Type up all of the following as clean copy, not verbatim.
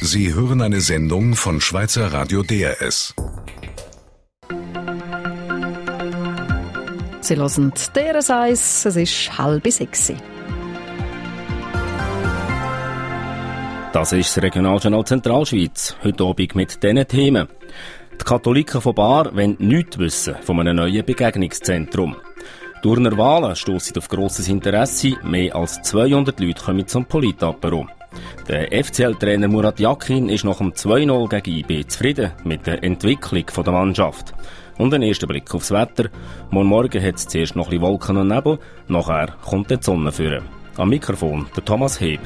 Sie hören eine Sendung von Schweizer Radio DRS. Sie hören DRS 1, es ist 5:30. Das ist das Regionaljournal Zentralschweiz, heute Abend mit diesen Themen. Die Katholiken von Baar wollen nichts wissen von einem neuen Begegnungszentrum. Durner Wahlen stossen auf grosses Interesse, mehr als 200 Leute kommen zum Politapero. Der FCL-Trainer Murat Yakin ist nach dem 2-0 gegen IB zufrieden mit der Entwicklung der Mannschaft. Und ein erster Blick aufs Wetter. Morgen hat es zuerst noch ein bisschen Wolken und Nebel, nachher kommt die Sonne führen. Am Mikrofon der Thomas Heb.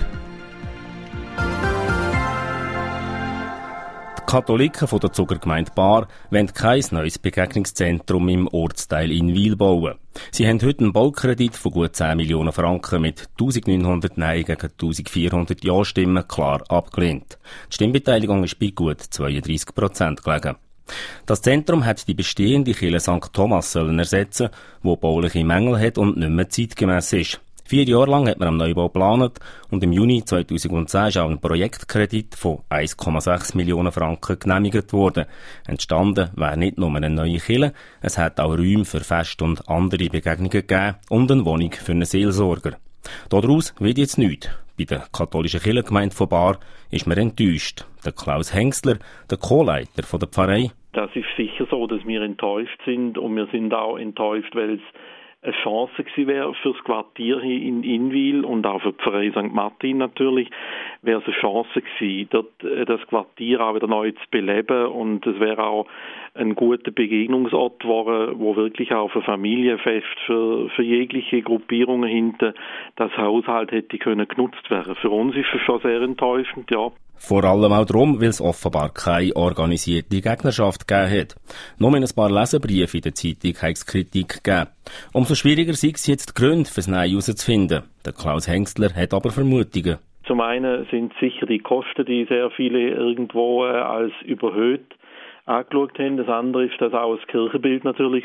Die Katholiken von der Zuckergemeinde Baar wollen kein neues Begegnungszentrum im Ortsteil Inwil bauen. Sie haben heute einen Baukredit von gut 10 Millionen Franken mit 1900 Nein gegen 1400 Ja-Stimmen klar abgelehnt. Die Stimmbeteiligung ist bei gut 32% gelegen. Das Zentrum hat die bestehende Kirche St. Thomas sollen ersetzen, die bauliche Mängel hat und nicht mehr zeitgemäss ist. 4 Jahre lang hat man am Neubau geplant und im Juni 2010 ist auch ein Projektkredit von 1,6 Millionen Franken genehmigt worden. Entstanden wäre nicht nur eine neue Kirche, es hat auch Räume für Fest und andere Begegnungen gegeben und eine Wohnung für einen Seelsorger. Daraus wird jetzt nichts. Bei der katholischen Kirchengemeinde von Baar ist man enttäuscht. Der Klaus Hengstler, der Co-Leiter von der Pfarrei. Das ist sicher so, dass wir enttäuscht sind und wir sind auch enttäuscht, weil es eine Chance gewesen wäre für das Quartier hier in Inwil und auch für die Pfarrei St. Martin natürlich, wäre es eine Chance gewesen, dort das Quartier auch wieder neu zu beleben und es wäre auch ein guter Begegnungsort geworden, wo wirklich auch für Familienfest, für jegliche Gruppierungen hinten das Haushalt hätte können genutzt werden. Für uns ist es schon sehr enttäuschend, ja. Vor allem auch darum, weil es offenbar keine organisierte Gegnerschaft gegeben hat. Nur in ein paar Leserbriefe in der Zeitung hat es Kritik gegeben. Umso schwieriger sei es jetzt, die Gründe fürs Nein herauszufinden. Der Klaus Hengstler hat aber Vermutungen. Zum einen sind sicher die Kosten, die sehr viele irgendwo als überhöht angeschaut haben. Das andere ist, dass auch das Kirchenbild natürlich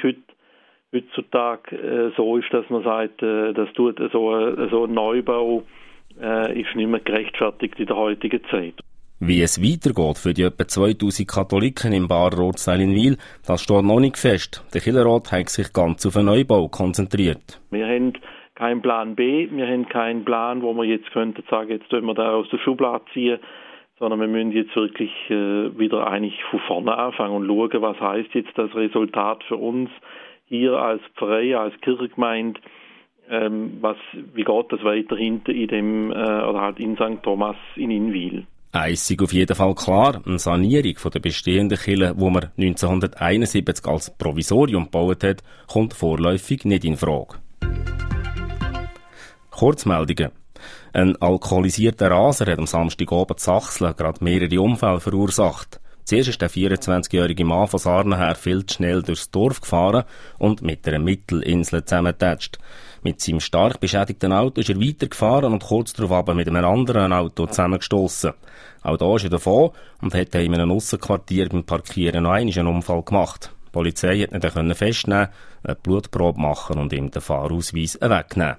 heutzutage so ist, dass man sagt, das tut so ein Neubau ist nicht mehr gerechtfertigt in der heutigen Zeit. Wie es weitergeht für die etwa 2000 Katholiken im Baarer Ortsteil Inwil, das steht noch nicht fest. Der Kirchenrat hat sich ganz auf einen Neubau konzentriert. Wir haben keinen Plan B, wir haben keinen Plan, wo wir jetzt könnten sagen, jetzt können wir da aus der Schublade ziehen, sondern wir müssen jetzt wirklich wieder eigentlich von vorne anfangen und schauen, was heisst jetzt das Resultat für uns hier als Pfarrei, als Kirchengemeinde. Wie geht das weiter hinten in dem oder halt in St. Thomas in Inwil? Eins ist auf jeden Fall klar, eine Sanierung von der bestehenden Kirche, die man 1971 als Provisorium gebaut hat, kommt vorläufig nicht in Frage. Kurzmeldungen. Ein alkoholisierter Raser hat am Samstagabend in Sachsen gerade mehrere Unfälle verursacht. Zuerst ist der 24-jährige Mann von Sarnen her viel zu schnell durchs Dorf gefahren und mit einer Mittelinsel zusammengetatscht. Mit seinem stark beschädigten Auto ist er weitergefahren und kurz darauf aber mit einem anderen Auto zusammengestossen. Auch da ist er davon und hat in einem Aussenquartier beim Parkieren noch einmal einen Unfall gemacht. Die Polizei hat ihn dann festnehmen, eine Blutprobe machen und ihm den Fahrausweis wegnehmen.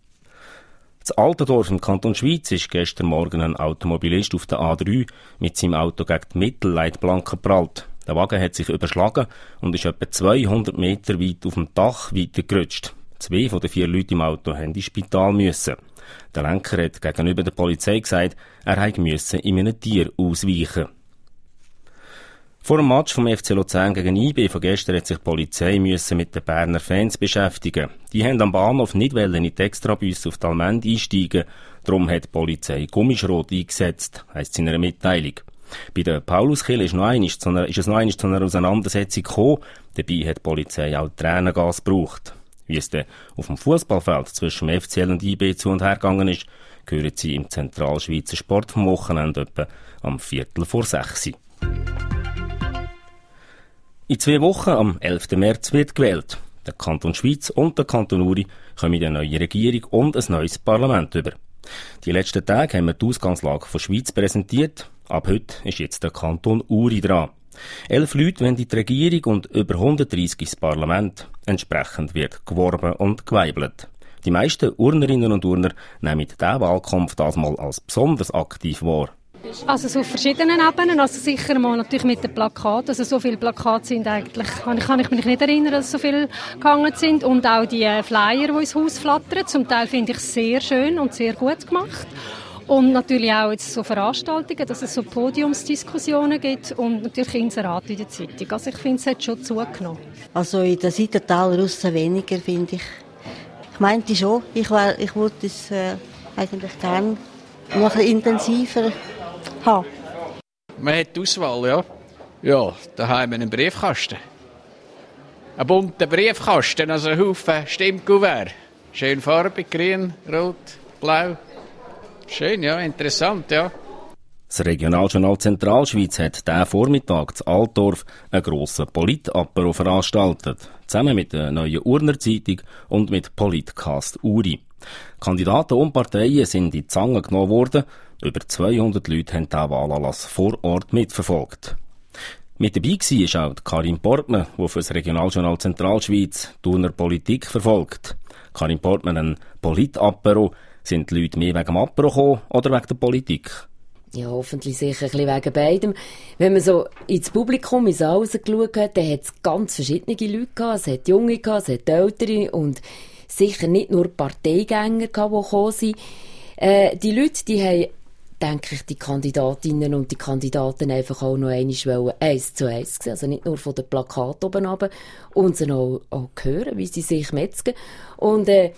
Das Altendorf im Kanton Schwyz ist gestern Morgen ein Automobilist auf der A3 mit seinem Auto gegen die Mittelleitplanke geprallt. Der Wagen hat sich überschlagen und ist etwa 200 Meter weit auf dem Dach weitergerutscht. 2 von den 4 Leuten im Auto mussten ins Spital müssen. Der Lenker hat gegenüber der Polizei gesagt, er musste in einem Tier ausweichen. Vor dem Match vom FC Luzern gegen IB von gestern hat sich die Polizei mit den Berner Fans beschäftigen. Die haben am Bahnhof nicht in die Extrabusse auf die Allmende einsteigen. Darum hat die Polizei Gummischrot eingesetzt, heisst es in einer Mitteilung. Bei der Pauluskirche ist es noch einmal zu einer Auseinandersetzung gekommen. Dabei hat die Polizei auch Tränengas gebraucht. Wie es dann auf dem Fußballfeld zwischen dem FCL und IB zu und her gegangen ist, hören Sie im Zentralschweizer Sport vom Wochenende etwa am 5:45. In 2 Wochen, am 11. März, wird gewählt. Der Kanton Schwyz und der Kanton Uri kommen eine neue Regierung und ein neues Parlament über. Die letzten Tage haben wir die Ausgangslage von Schwyz präsentiert. Ab heute ist jetzt der Kanton Uri dran. 11 Leute wollen in die Regierung und über 130 ins Parlament. Entsprechend wird geworben und geweibelt. Die meisten Urnerinnen und Urner nehmen diesen Wahlkampf das mal als besonders aktiv wahr. Also so auf verschiedenen Ebenen, also sicher mal natürlich mit den Plakaten, also so viele Plakate sind eigentlich, kann ich mich nicht erinnern, dass so viele gehangen sind und auch die Flyer, die ins Haus flattern, zum Teil finde ich sehr schön und sehr gut gemacht. Und natürlich auch jetzt so Veranstaltungen, dass es so Podiumsdiskussionen gibt und natürlich Inserate in der Zeitung. Also ich finde, es hat schon zugenommen. Also in der Seitental Russen weniger, finde ich. Ich meinte schon, ich würde es eigentlich gerne noch ein bisschen intensiver haben. Man hat die Auswahl, ja. Ja, da haben wir einen Briefkasten. Ein bunter Briefkasten, also ein Haufen Stimmkuvert. Schön farbig, grün, rot, blau. Schön, ja, interessant, ja. Das Regionaljournal Zentralschweiz hat diesen Vormittag in Altdorf einen grossen Polit-Apero veranstaltet. Zusammen mit der Neuen Urner Zeitung und mit Politcast Uri. Kandidaten und Parteien sind in die Zange genommen worden. Über 200 Leute haben diesen Wahlanlass vor Ort mitverfolgt. Mit dabei war auch Karin Portmann, die für das Regionaljournal Zentralschweiz die Urner Politik verfolgt. Karin Portmann, ein Polit-Apero. Sind die Leute mehr wegen dem Apero gekommen oder wegen der Politik? Ja, hoffentlich sicher ein bisschen wegen beidem. Wenn man so ins Publikum, ins Saal rausgeschaut hat, dann hat es ganz verschiedene Leute gehabt. Es hat Junge gehabt, es hat Ältere und sicher nicht nur Parteigänger gehabt, die gekommen sind. Die Leute, die haben, denke ich, die Kandidatinnen und die Kandidaten einfach auch noch einmal 1:1 sehen. Also nicht nur von den Plakaten oben runter und sie auch hören, wie sie sich metzgen. Und der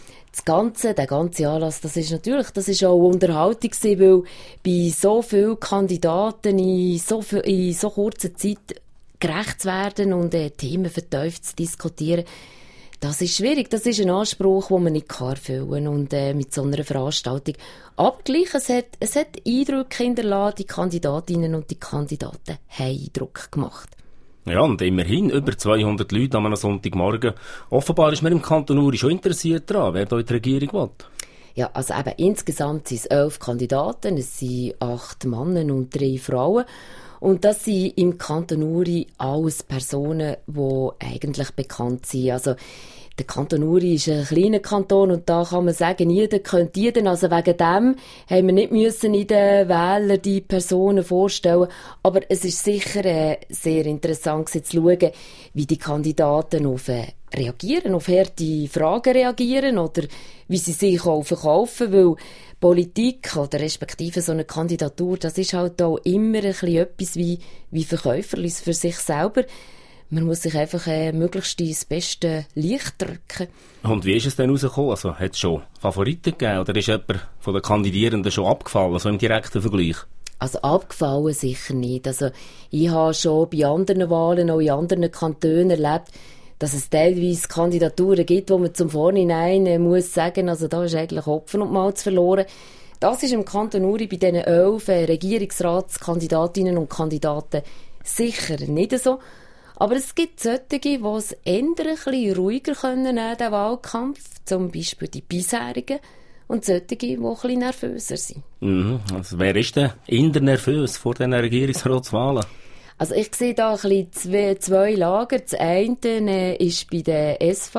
ganze Anlass, das ist auch Unterhaltung gewesen, weil bei so vielen Kandidaten in so kurzer Zeit gerecht zu werden und Themen vertieft zu diskutieren, das ist schwierig. Das ist ein Anspruch, den man nicht erfüllen kann und mit so einer Veranstaltung. Aber gleich, es hat Eindrücke hinterlassen, die Kandidatinnen und die Kandidaten haben Eindruck gemacht. Ja, und immerhin über 200 Leute an einem Sonntagmorgen. Offenbar ist man im Kanton Uri schon interessiert daran, wer da in die Regierung will. Ja, also eben insgesamt sind es 11 Kandidaten, es sind 8 Männer und 3 Frauen. Und das sind im Kanton Uri alles Personen, die eigentlich bekannt sind. Also der Kanton Uri ist ein kleiner Kanton und da kann man sagen, jeder könnte jeden. Also wegen dem haben wir nicht müssen in den Wählern die Personen vorstellen. Aber es ist sicher sehr interessant zu schauen, wie die Kandidaten auf reagieren, auf harte Fragen reagieren oder wie sie sich auch verkaufen, weil Politik oder respektive so eine Kandidatur, das ist halt auch immer ein bisschen etwas wie Verkäuferlis für sich selber. Man muss sich einfach möglichst ins beste Licht drücken. Und wie ist es denn rausgekommen? Also, hat es schon Favoriten gegeben oder ist jemand von den Kandidierenden schon abgefallen, so im direkten Vergleich? Also abgefallen sicher nicht. Also ich habe schon bei anderen Wahlen, auch in anderen Kantonen erlebt, dass es teilweise Kandidaturen gibt, wo man zum Vorhinein muss sagen, also da ist eigentlich Hopfen und Malz verloren. Das ist im Kanton Uri bei diesen 11 Regierungsratskandidatinnen und Kandidaten sicher nicht so. Aber es gibt solche, die es eher ein bisschen ruhiger können nehmen, den Wahlkampf, zum Beispiel die bisherigen, und solche, die ein bisschen nervöser sind. Also wer ist denn eher nervös vor diesen Regierungsratswahlen? Also ich sehe da ein bisschen zwei Lager. Das eine ist bei der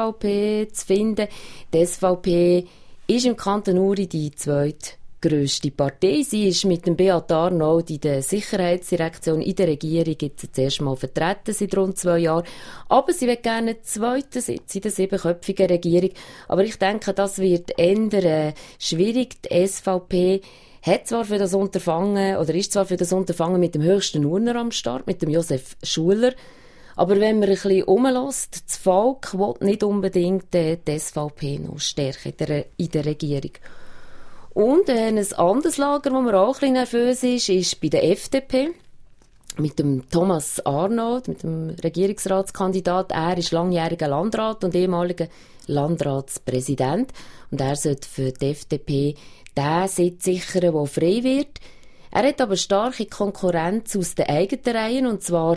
SVP zu finden. Die SVP ist im Kanton Uri die zweitgrösste Partei. Sie ist mit dem Beat Arnaud in der Sicherheitsdirektion in der Regierung jetzt das erste Mal vertreten seit rund 2 Jahren. Aber sie will gerne einen zweiten Sitz in der 7-köpfigen Regierung. Aber ich denke, das wird eher schwierig. Die SVP ist zwar für das Unterfangen mit dem höchsten Urner am Start, mit dem Josef Schuler. Aber wenn man ein bisschen rumlässt, das Volk will nicht unbedingt die SVP noch stärken in der Regierung. Und ein anderes Lager, wo man auch ein bisschen nervös ist bei der FDP. Mit dem Thomas Arnaud, mit dem Regierungsratskandidat. Er ist langjähriger Landrat und ehemaliger Landratspräsident. Und er sollte für die FDP den Sitz sichern, der frei wird. Er hat aber starke Konkurrenz aus den eigenen Reihen, und zwar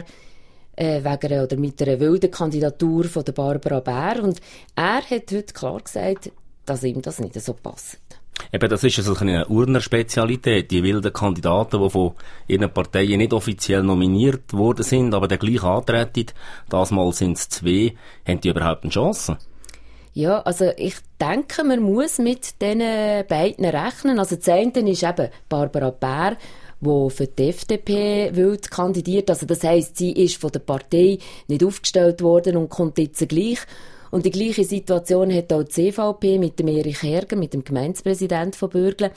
mit einer wilden Kandidatur von der Barbara Bär. Und er hat heute klar gesagt, dass ihm das nicht so passt. Eben, das ist also eine Urner-Spezialität. Die wilden Kandidaten, die von ihren Parteien nicht offiziell nominiert worden sind, aber dann gleich antreten, das Mal sind es 2, haben die überhaupt eine Chance? Ja, also ich denke, man muss mit diesen beiden rechnen. Also das eine ist eben Barbara Bär, die für die FDP kandidiert. Also das heisst, sie ist von der Partei nicht aufgestellt worden und kommt jetzt gleich. Und die gleiche Situation hat auch die CVP mit dem Erich Herger, mit dem Gemeindepräsidenten von Bürglen.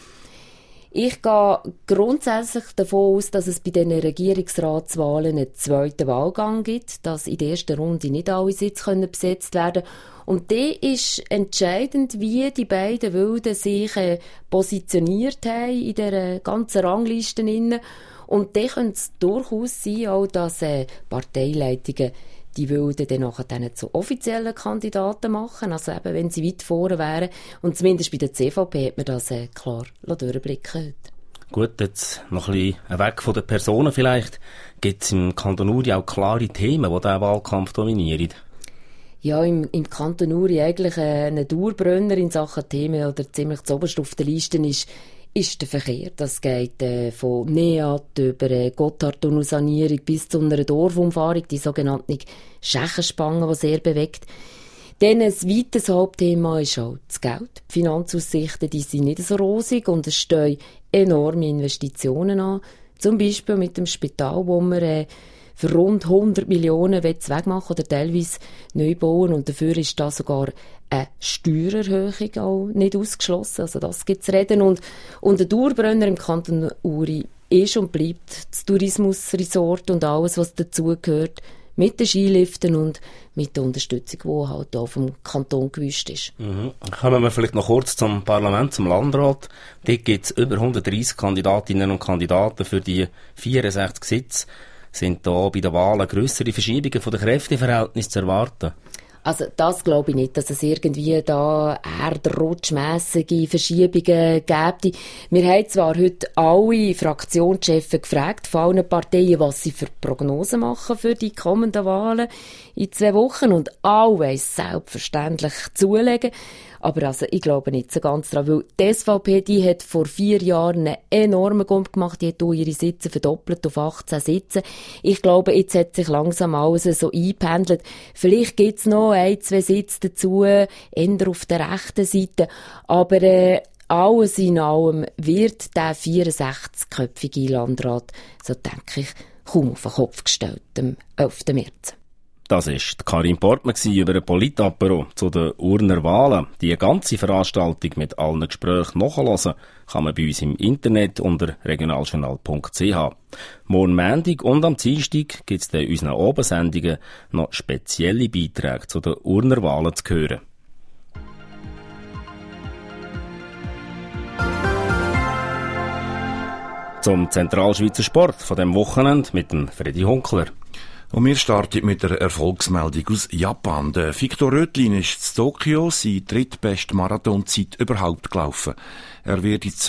Ich gehe grundsätzlich davon aus, dass es bei diesen Regierungsratswahlen einen zweiten Wahlgang gibt, dass in der ersten Runde nicht alle Sitze besetzt werden können. Und der ist entscheidend, wie die beiden Wilden sich positioniert haben in dieser ganzen Rangliste. Und dann könnte es durchaus sein, auch, dass Parteileitungen die Wilden dann nachher zu offiziellen Kandidaten machen, also eben, wenn sie weit vorne wären. Und zumindest bei der CVP hat man das klar durchblicken heute. Gut, jetzt noch ein bisschen weg von den Personen vielleicht. Gibt es im Kanton Uri auch klare Themen, die diesen Wahlkampf dominieren? Ja, im Kanton Uri eigentlich ein Dauerbrenner in Sachen Themen oder ziemlich zuoberst auf der Liste ist der Verkehr. Das geht von NEAT über Gotthardtunnelsanierung bis zu einer Dorfumfahrung, die sogenannte Schächenspange, die sehr bewegt. Dann ein weiteres Hauptthema ist auch das Geld. Die Finanzaussichten, die sind nicht so rosig und es stehen enorme Investitionen an. Zum Beispiel mit dem Spital, wo wir für rund 100 Millionen wegmachen oder teilweise neu bauen. Und dafür ist da sogar eine Steuererhöhung auch nicht ausgeschlossen. Also das gibt es reden. Und der Dauerbrenner im Kanton Uri ist und bleibt das Tourismusresort und alles, was dazugehört, mit den Skiliften und mit der Unterstützung, die halt auch vom Kanton gewünscht ist. Kommen wir vielleicht noch kurz zum Parlament, zum Landrat. Dort gibt es über 130 Kandidatinnen und Kandidaten für die 64 Sitze. Sind da bei den Wahlen grössere Verschiebungen von den Kräfteverhältnissen zu erwarten? Also das glaube ich nicht, dass es irgendwie da erdrutschmässige Verschiebungen gäbe. Wir haben zwar heute alle Fraktionschefs gefragt, von allen Parteien, was sie für Prognosen machen für die kommenden Wahlen in 2 Wochen und alle selbstverständlich zulegen. Aber also, ich glaube nicht so ganz daran, weil die SVP, die hat vor 4 Jahren einen enormen Gump gemacht, die hat ihre Sitze verdoppelt auf 18 Sitze. Ich glaube, jetzt hat sich langsam alles so eingependelt. Vielleicht gibt's noch 1, 2 Sitze dazu, eher auf der rechten Seite. Aber alles in allem wird der 64-köpfige Landrat, so denke ich, kaum auf den Kopf gestellt am 11. März. Das war Karin Portmann über ein Politapero zu den Urner Wahlen. Die ganze Veranstaltung mit allen Gesprächen nachhören kann man bei uns im Internet unter regionaljournal.ch. Morgen Montag und am Dienstag gibt es in unseren Abendsendungen noch spezielle Beiträge zu den Urner Wahlen zu hören. Zum Zentralschweizer Sport von dem Wochenende mit dem Freddy Hunkler. Und wir starten mit der Erfolgsmeldung aus Japan. Der Victor Röthlin ist in Tokio seine drittbeste Marathonzeit überhaupt gelaufen. Er wird in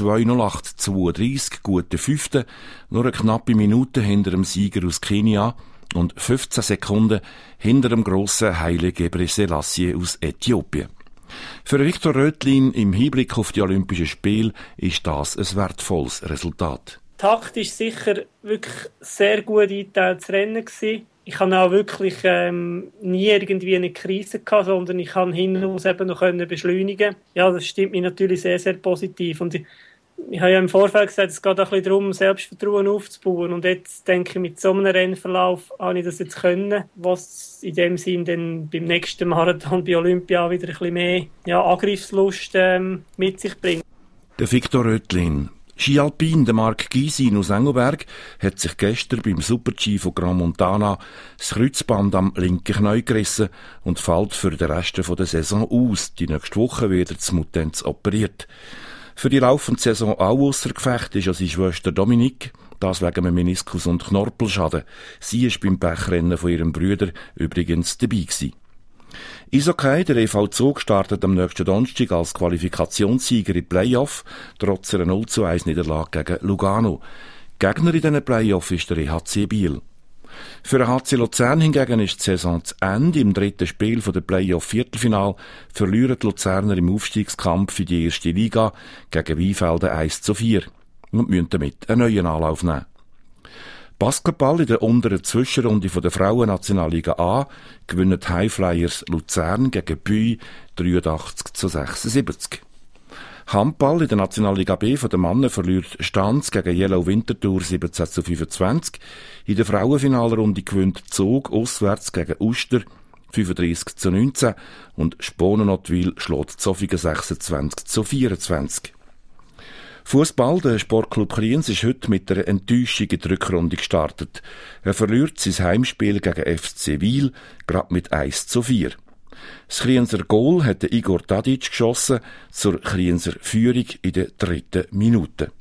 2:08:32 gut der 5., nur eine knappe Minute hinter dem Sieger aus Kenia und 15 Sekunden hinter dem grossen Haile Gebrselassie aus Äthiopien. Für Victor Röthlin im Hinblick auf die Olympischen Spiele ist das ein wertvolles Resultat. Taktisch sicher wirklich sehr gut eingeteiltes Rennen gewesen. Ich habe auch wirklich nie irgendwie eine Krise gehabt, sondern ich kann hinten raus eben noch beschleunigen. Ja, das stimmt mich natürlich sehr, sehr positiv. Und ich habe ja im Vorfeld gesagt, es geht auch ein bisschen darum, Selbstvertrauen aufzubauen. Und jetzt denke ich, mit so einem Rennverlauf habe ich das jetzt können, was in dem Sinn dann beim nächsten Marathon bei Olympia wieder ein bisschen mehr Angriffslust mit sich bringt. Der Victor Röthlin. Ski-Alpin, der Marc Gysin aus Engelberg, hat sich gestern beim Super-G von Grand Montana das Kreuzband am linken Knie gerissen und fällt für den Rest der Saison aus. Die nächste Woche wird er zu Mutenz operiert. Für die laufende Saison auch ausser Gefecht ist seine Schwester Dominique, das wegen einem Meniskus- und Knorpelschaden. Sie ist beim Pechrennen von ihrem Bruder übrigens dabei gewesen. Eishockey, der EV Zug startet am nächsten Donnerstag als Qualifikationssieger in Playoff, trotz einer 0:1 Niederlage gegen Lugano. Gegner in diesen Playoff ist der EHC Biel. Für den HC Luzern hingegen ist die Saison zu Ende. Im 3. Spiel der Playoff-Viertelfinal verlieren die Luzerner im Aufstiegskampf in die erste Liga gegen Weinfelden 1:4 und müssen damit einen neuen Anlauf nehmen. Basketball in der unteren Zwischenrunde der Frauen-Nationalliga A gewinnen die Highflyers Luzern gegen Buy 83:76. Handball in der Nationalliga B von den Männern verliert Stanz gegen Yellow Winterthur 17:25. In der Frauenfinalrunde gewinnt Zug auswärts gegen Uster 35:19 und Sponenotwil schlägt Zofingen 26:24. Fußball, der Sportclub Kriens ist heute mit einer Enttäuschung in die Rückrunde gestartet. Er verliert sein Heimspiel gegen FC Wil, gerade mit 1:4. Das Krienser Goal hat Igor Tadic geschossen zur Krienser Führung in der 3. Minute.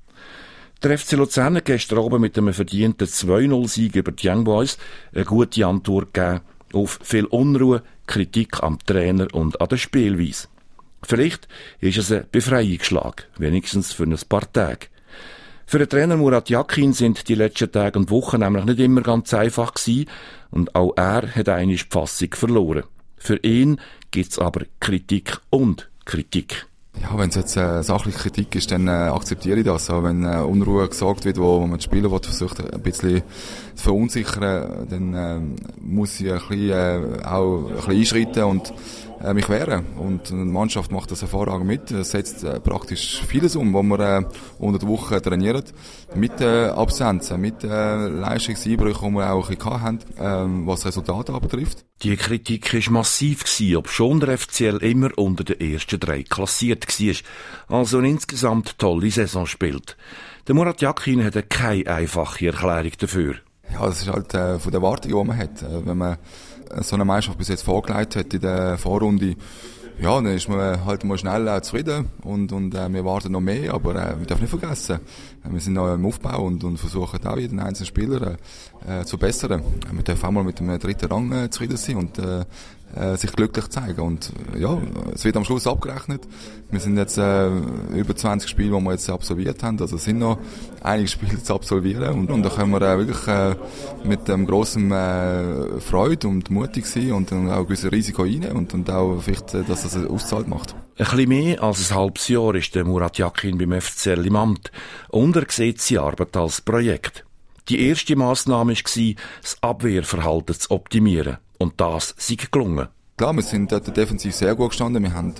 Der FC Luzern hat gestern Abend mit einem verdienten 2-0-Sieg über die Young Boys eine gute Antwort gegeben auf viel Unruhe, Kritik am Trainer und an der Spielweise. Vielleicht ist es ein Befreiungsschlag, wenigstens für ein paar Tage. Für den Trainer Murat Yakin sind die letzten Tage und Wochen nämlich nicht immer ganz einfach gewesen und auch er hat einmal die Fassung verloren. Für ihn gibt's aber Kritik und Kritik. Ja, wenn es jetzt sachliche Kritik ist, dann akzeptiere ich das. Aber wenn Unruhe gesagt wird, wo man die Spieler versucht ein bisschen zu verunsichern, dann muss ich auch ein bisschen einschreiten und mich wehren. Und die Mannschaft macht das hervorragend mit, setzt praktisch vieles um, was wir unter der Woche trainieren. Mit Absenzen, mit Leistungseinbrüchen, die wir auch ein bisschen hatten, was Resultate betrifft. Die Kritik war massiv gewesen, obschon der FCL immer unter den ersten 3 klassiert war, also eine insgesamt tolle Saison spielt. Der Murat Yakin hat keine einfache Erklärung dafür. Ja, das ist halt von der Erwartung, die man hat. Wenn man so eine Mannschaft bis jetzt vorgelegt hat in der Vorrunde, ja, dann ist man halt mal schnell zufrieden und wir warten noch mehr, aber wir dürfen nicht vergessen, wir sind noch im Aufbau und versuchen auch jeden einzelnen Spieler zu bessern. Wir dürfen auch mal mit dem 3. Rang zufrieden sein und sich glücklich zeigen. Und ja, es wird am Schluss abgerechnet. Wir sind jetzt über 20 Spiele, die wir jetzt absolviert haben. Also es sind noch einige Spiele zu absolvieren. Und da können wir wirklich mit dem grossen Freude und mutig sein und dann auch ein gewisses Risiko rein und auch vielleicht, dass das auszahlt macht. Ein bisschen mehr als ein halbes Jahr ist der Murat Yakin beim FCL im Amt und er sieht seine Arbeit als Projekt. Die erste Massnahme war, das Abwehrverhalten zu optimieren. Und das sei gelungen. Klar, wir sind dort defensiv sehr gut gestanden. Wir haben,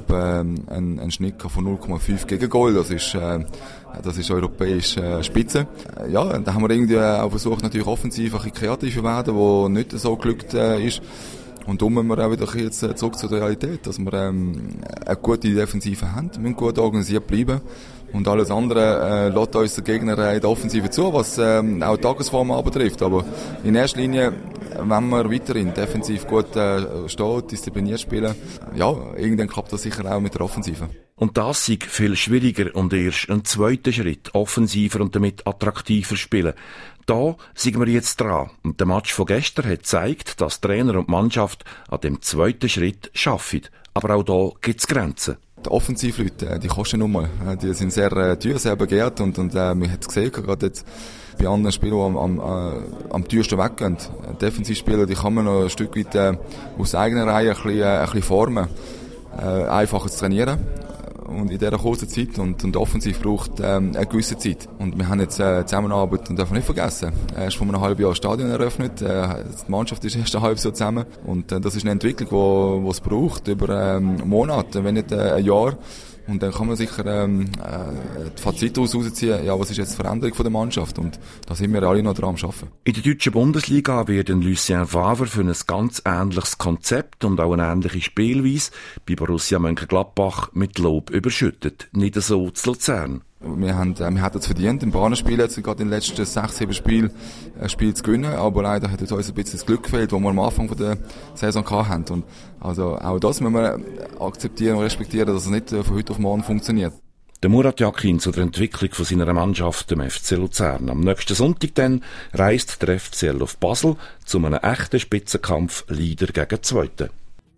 einen Schnitt von 0,5 gegen Goal. Das ist europäisch Spitze. Ja, da haben wir irgendwie auch versucht, natürlich offensiv ein bisschen kreativer werden, wo nicht so glückt ist. Und darum müssen wir auch wieder jetzt zurück zur Realität, dass wir eine gute Defensive haben, wir müssen gut organisiert bleiben. Und alles andere lässt uns der Gegner in der Offensive zu, was auch die Tagesform betrifft. Aber in erster Linie, wenn wir weiterhin defensiv gut stehen, diszipliniert spielen, ja, irgendwann klappt das sicher auch mit der Offensive. Und das ist viel schwieriger und erst ein zweiter Schritt, offensiver und damit attraktiver spielen. Da sind wir jetzt dran. Und der Match von gestern hat gezeigt, dass Trainer und Mannschaft an dem zweiten Schritt arbeiten. Aber auch da gibt es Grenzen. Die Offensivleute, die kosten nun mal. Die sind sehr teuer, sehr begehrt und man hat es gesehen, gerade jetzt bei anderen Spielern, die am teuersten weggehen. Defensivspieler, die kann man noch ein Stück weit aus eigener Reihe ein bisschen formen. Einfacher zu trainieren. Und in dieser kurzen Zeit und offensiv braucht eine gewisse Zeit. Und wir haben jetzt Zusammenarbeit und dürfen nicht vergessen. Erst vor einem halben Jahr das Stadion eröffnet, die Mannschaft ist erst ein halbes Jahr zusammen und das ist eine Entwicklung, die es braucht über Monate, wenn nicht ein Jahr. Und dann kann man sicher die Fazit daraus herausziehen, ja, was ist jetzt die Veränderung von der Mannschaft? Und da sind wir alle noch dran am Arbeiten. In der deutschen Bundesliga wird Lucien Favre für ein ganz ähnliches Konzept und auch eine ähnliche Spielweise bei Borussia Mönchengladbach mit Lob überschüttet. Nicht so zu Luzern. Wir hätten es verdient, im Bahnenspiel jetzt gerade in den letzten 6-7 Spielen ein Spiel zu gewinnen, aber leider hat uns ein bisschen das Glück gefehlt, das wir am Anfang der Saison hatten. Und also auch das müssen wir akzeptieren und respektieren, dass es nicht von heute auf morgen funktioniert. Der Murat Yakin zu der Entwicklung von seiner Mannschaft, dem FC Luzern. Am nächsten Sonntag dann reist der FCL auf Basel zu einem echten Spitzenkampf Leader gegen Zweite.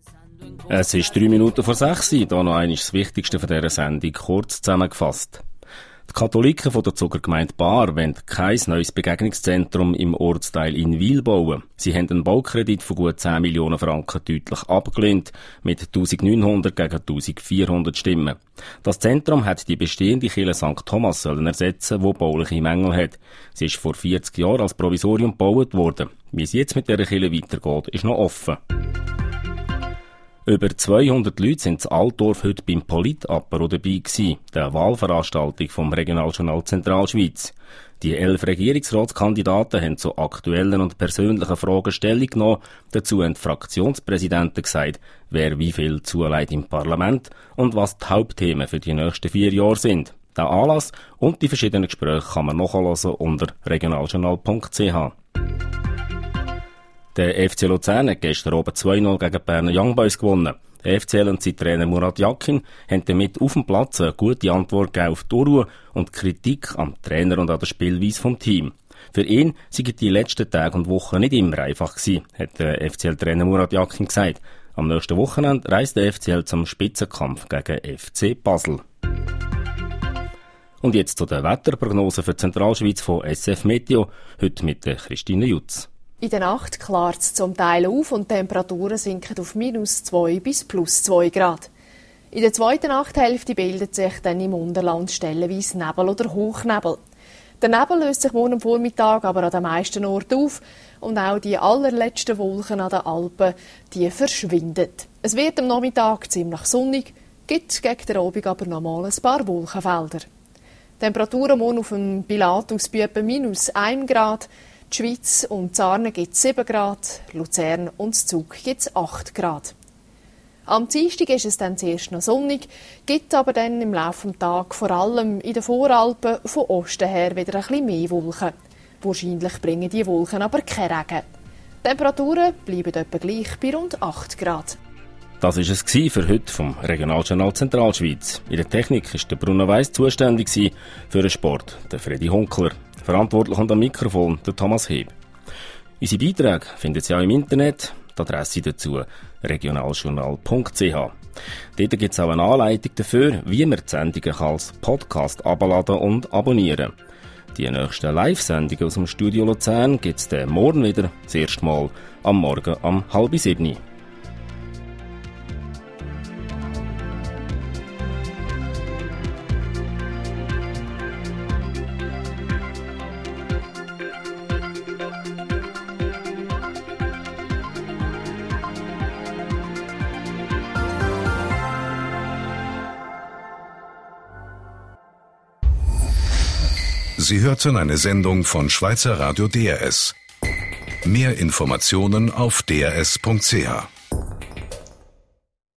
Es ist 3 Minuten vor 6 Uhr, hier noch einmal das Wichtigste von dieser Sendung kurz zusammengefasst. Die Katholiken von der Zuckergemeinde Baar wollen kein neues Begegnungszentrum im Ortsteil in Wil bauen. Sie haben einen Baukredit von gut 10 Millionen Franken deutlich abgelehnt, mit 1900 gegen 1400 Stimmen. Das Zentrum hat die bestehende Kirche St. Thomas sollen ersetzen, die bauliche Mängel hat. Sie ist vor 40 Jahren als Provisorium gebaut worden. Wie es jetzt mit dieser Kirche weitergeht, ist noch offen. Über 200 Leute sind in Altdorf heute beim Politapero dabei gewesen, der Wahlveranstaltung vom Regionaljournal Zentralschweiz. Die 11 Regierungsratskandidaten haben zu aktuellen und persönlichen Fragen Stellung genommen. Dazu haben die Fraktionspräsidenten gesagt, wer wie viel zuleiht im Parlament und was die Hauptthemen für die nächsten 4 Jahre sind. Den Anlass und die verschiedenen Gespräche kann man nachhören unter regionaljournal.ch. Der FC Luzern hat gestern oben 2-0 gegen Berner Young Boys gewonnen. Der FCL und sein Trainer Murat Yakin haben damit auf dem Platz eine gute Antwort gegeben auf die Unruhe und die Kritik am Trainer und an der Spielweise vom Team. Für ihn seien die letzten Tage und Wochen nicht immer einfach gewesen, hat der FCL-Trainer Murat Yakin gesagt. Am nächsten Wochenende reist der FCL zum Spitzenkampf gegen FC Basel. Und jetzt zu der Wetterprognose für die Zentralschweiz von SF Meteo, heute mit Christine Jutz. In der Nacht klart es zum Teil auf und die Temperaturen sinken auf -2 bis +2 Grad. In der zweiten Nachthälfte bildet sich dann im Unterland stellenweise Nebel oder Hochnebel. Der Nebel löst sich morgen am Vormittag aber an den meisten Orten auf und auch die allerletzten Wolken an den Alpen, die verschwinden. Es wird am Nachmittag ziemlich sonnig, gibt gegen den Abend aber noch mal ein paar Wolkenfelder. Die Temperaturen morgen auf dem Pilatus bei etwa -1 Grad. Die Schweiz und Zarne gibt es 7 Grad, Luzern und Zug gibt es 8 Grad. Am Dienstag ist es dann zuerst noch sonnig, gibt aber dann im Laufe des Tages vor allem in den Voralpen von Osten her wieder ein bisschen mehr Wolken. Wahrscheinlich bringen die Wolken aber keinen Regen. Die Temperaturen bleiben etwa gleich bei rund 8 Grad. Das war es für heute vom Regionaljournal Zentralschweiz. In der Technik war der Bruno Weiss zuständig für den Sport, der Freddy Hunkler. Verantwortlich an am Mikrofon der Thomas Heb. Unsere Beiträge finden Sie auch im Internet. Die Adresse dazu regionaljournal.ch. Dort gibt es auch eine Anleitung dafür, wie man die Sendungen als Podcast abladen und abonnieren. Die nächsten Live-Sendungen aus dem Studio Luzern gibt es morgen wieder, das erste Mal am Morgen um 6:30. Sie hörten eine Sendung von Schweizer Radio DRS. Mehr Informationen auf drs.ch.